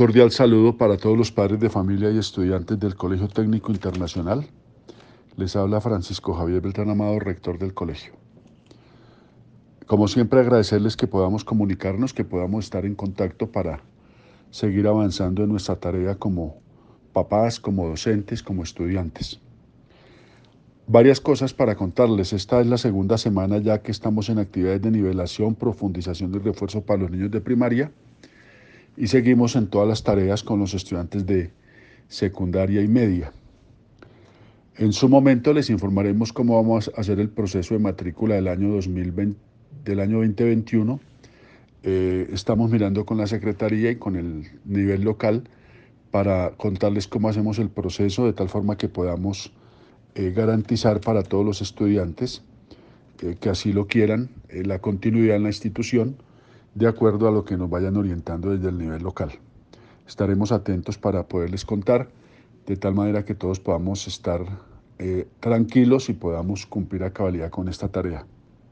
cordial saludo para todos los padres de familia y estudiantes del Colegio Técnico Internacional. Les habla Francisco Javier Beltrán Amado, rector del colegio. Como siempre, agradecerles que podamos comunicarnos, que podamos estar en contacto para seguir avanzando en nuestra tarea como papás, como docentes, como estudiantes. Varias cosas para contarles. Esta es la segunda semana ya que estamos en actividades de nivelación, profundización y refuerzo para los niños de primaria. Y seguimos en todas las tareas con los estudiantes de secundaria y media. En su momento les informaremos cómo vamos a hacer el proceso de matrícula del año 2021. Estamos mirando con la Secretaría y con el nivel local para contarles cómo hacemos el proceso de tal forma que podamos garantizar para todos los estudiantes que así lo quieran la continuidad en la institución de acuerdo a lo que nos vayan orientando desde el nivel local. Estaremos atentos para poderles contar de tal manera que todos podamos estar tranquilos y podamos cumplir a cabalidad con esta tarea.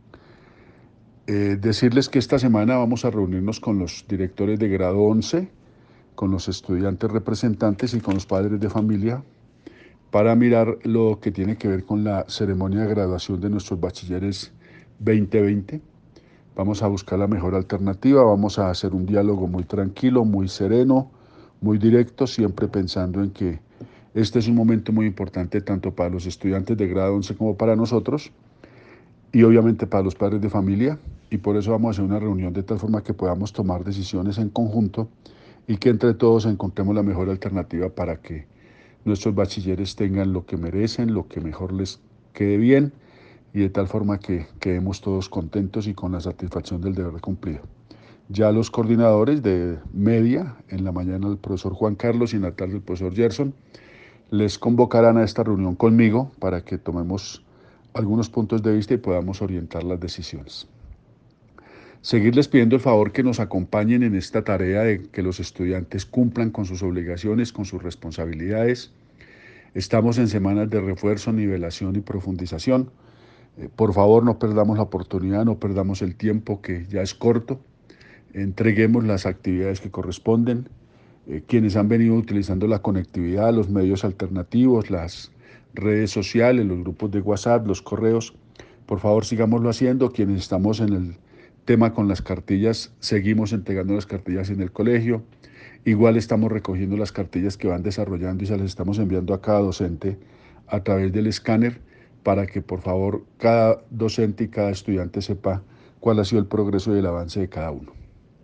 Decirles que esta semana vamos a reunirnos con los directores de grado 11, con los estudiantes representantes y con los padres de familia para mirar lo que tiene que ver con la ceremonia de graduación de nuestros bachilleres 2020. Vamos a buscar la mejor alternativa, vamos a hacer un diálogo muy tranquilo, muy sereno, muy directo, siempre pensando en que este es un momento muy importante tanto para los estudiantes de grado 11 como para nosotros y obviamente para los padres de familia, y por eso vamos a hacer una reunión de tal forma que podamos tomar decisiones en conjunto y que entre todos encontremos la mejor alternativa para que nuestros bachilleres tengan lo que merecen, lo que mejor les quede bien y de tal forma que quedemos todos contentos y con la satisfacción del deber cumplido. Ya los coordinadores de media, en la mañana el profesor Juan Carlos y en la tarde el profesor Gerson, les convocarán a esta reunión conmigo para que tomemos algunos puntos de vista y podamos orientar las decisiones. Seguirles pidiendo el favor que nos acompañen en esta tarea de que los estudiantes cumplan con sus obligaciones, con sus responsabilidades. Estamos en semanas de refuerzo, nivelación y profundización. Por favor, no perdamos la oportunidad, no perdamos el tiempo que ya es corto. Entreguemos las actividades que corresponden. Quienes han venido utilizando la conectividad, los medios alternativos, las redes sociales, los grupos de WhatsApp, los correos, por favor sigámoslo haciendo. Quienes estamos en el tema con las cartillas, seguimos entregando las cartillas en el colegio. Igual estamos recogiendo las cartillas que van desarrollando y se las estamos enviando a cada docente a través del escáner para que por favor cada docente y cada estudiante sepa cuál ha sido el progreso y el avance de cada uno.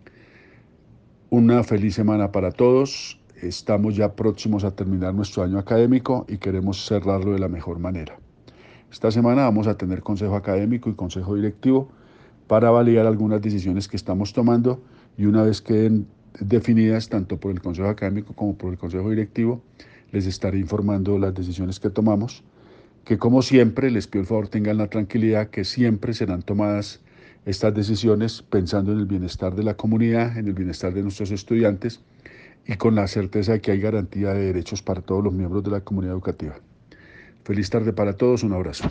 Una feliz semana para todos. Estamos ya próximos a terminar nuestro año académico y queremos cerrarlo de la mejor manera. Esta semana vamos a tener consejo académico y consejo directivo para validar algunas decisiones que estamos tomando y una vez queden definidas tanto por el consejo académico como por el consejo directivo, les estaré informando las decisiones que tomamos, que como siempre les pido el favor tengan la tranquilidad que siempre serán tomadas estas decisiones pensando en el bienestar de la comunidad, en el bienestar de nuestros estudiantes y con la certeza de que hay garantía de derechos para todos los miembros de la comunidad educativa. Feliz tarde para todos, un abrazo.